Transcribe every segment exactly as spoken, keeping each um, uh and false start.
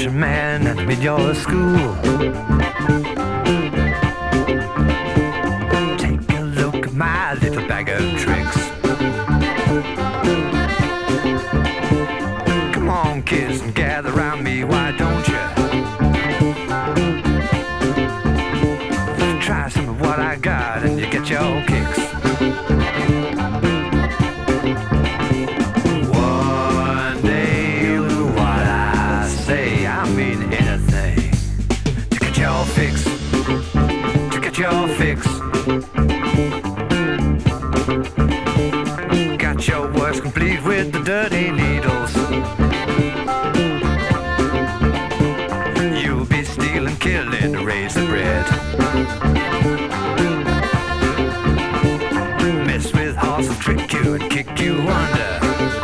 pushing man at the mid-yard school. Take a look at my little bag of tricks. Come on, kids, and gather around me, why don't you? Try some of what I got and you get your kicks. One day you'll do what I say, I mean anything. To get your fix, to get your fix. Got your works complete with the dirty needles. You'll be stealing, killing to raise the bread. Mess with horses, trick you and kick you under.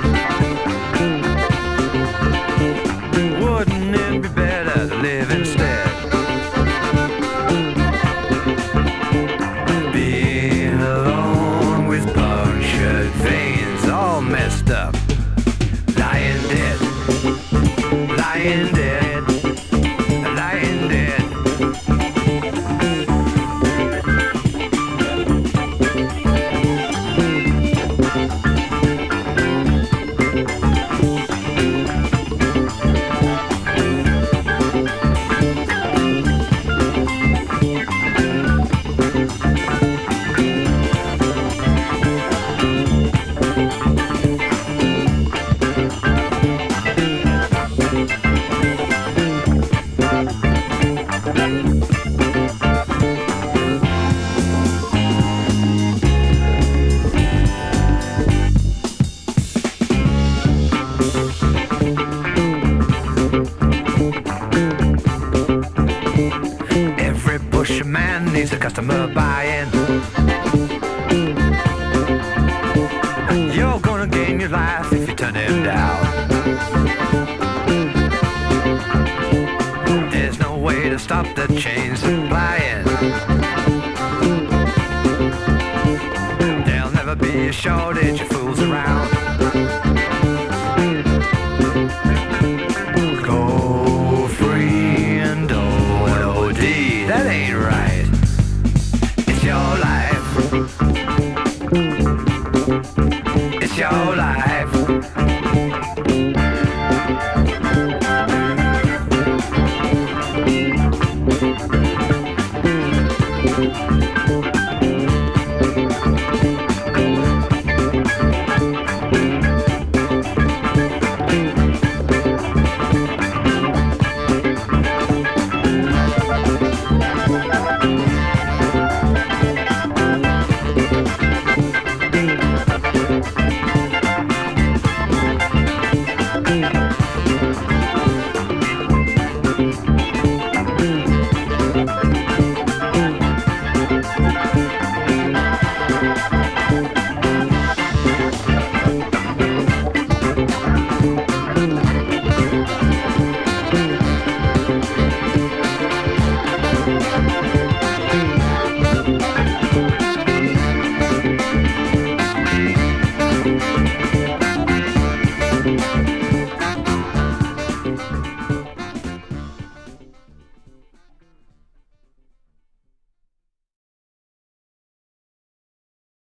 Wouldn't it be better to live instead? Being alone with punctured veins all messed up. Lying dead, lying dead, lying dead. Every pusher man needs a customer buy-in. You're gonna gain your life if you turn him down. There's no way to stop the chains flying. There'll never be a shortage of fools around.